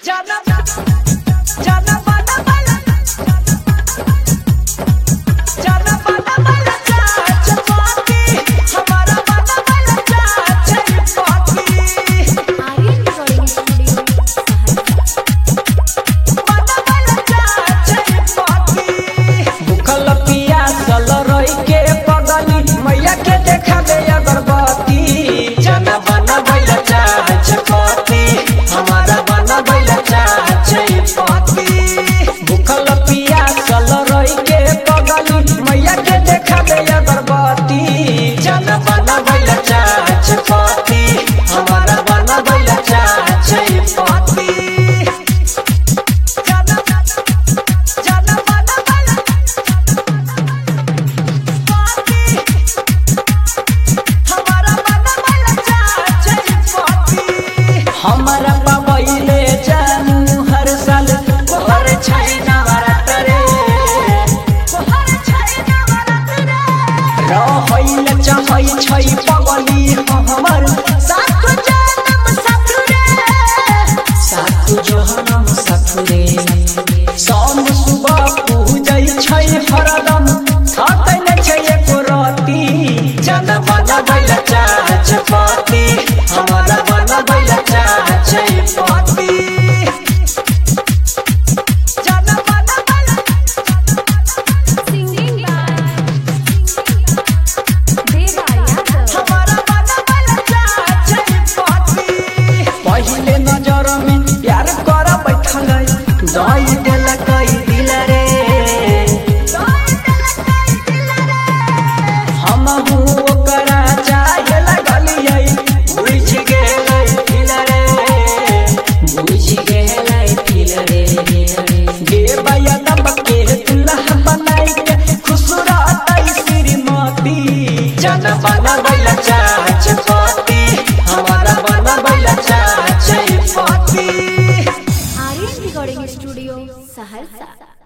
जाना जाना बाना बाला जाना बाना बाला चाचा पाती हमारा बाना बाला चाचा पाती आर्यन रिकॉर्डिंग स्टूडियो बाना बाला चाचा पाती भूखल पियासल रही के पगली मैया के देखाबे अगरबत्ती जाना बाना बाला चाचा पाती हमारा बाना बाला चाचा पाती भूखल पियासल रही के पगली मैया के देखाबे अगरबत्ती जाना बाना बाला चाचा पाती हमारा बाना बाला चाचा पाती जाना जाना बाना बाला पाती हमारा बाना बाला चाचा पाती हमारा बाबैले जानू हर साल हर छैना बारात रे हर छैना बारात रे रहैल चाहै छै पगली हमर साथ जन्म साथ रे साथ जन्म साथ रे शाम सुबह पूजै छै हरदम खातै नै छै एको राती जाना बाना बाला चाचा पाती हमारा बाना बाला चाचा पाती जाना बाना बाला सिंगिंग बाय देवा यादव हमारा बाना बाला चाचा पाती पहिले नजर में प्यार कर बैठल दई देलक दिल रे हमहू ओकरा चाहे लगलियै बुझ गेलै दिल रे बुझ गेलै दिल रे देवा यादव के दुल्हा बनाई के खुश रहतै श्रीमती जाना बाना बाला चाचा पाती हमारा बाना बाला चाचा पाती आर्यन रिकॉर्डिंग स्टूडियो सहरसा।